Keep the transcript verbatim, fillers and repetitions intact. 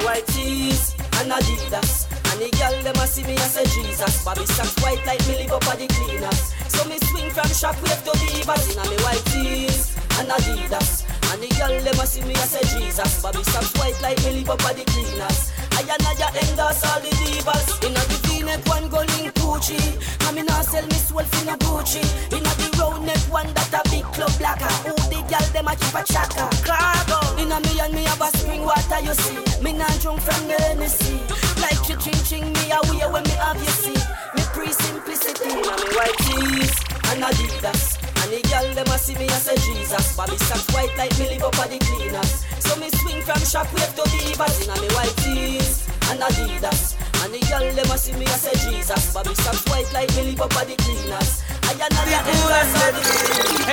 white tees and Adidas. And the girl them a see me and say Jesus. Bobby socks white like me live up at the cleaners. So me swing from Shockwave to Divas in a me white tees and Adidas. And the girl them a see me and say Jesus. Bobby socks white like me live up at the cleaners. I and I endorse all the divas. In a the V-neck one go link Gucci. I mean I sell me soul for no Gucci. In a the round neck one that a big club blacker. Who the girl them a keep a chaka. Cargo. In a me and me have a spring water you see. Me not drunk from the Hennessy. Like you ching ching me away when me have you see. Me pre-simplicity. In a me white tees and Adidas. And the girl them a see me and say Jesus. Bobby socks white like me live up at the cleaners. So me swing from Shockwave to Divas in a me white tees and Adidas. And the girl them a see me and say Jesus. Bobby socks white like me live up at the cleaners. I and I endorse all the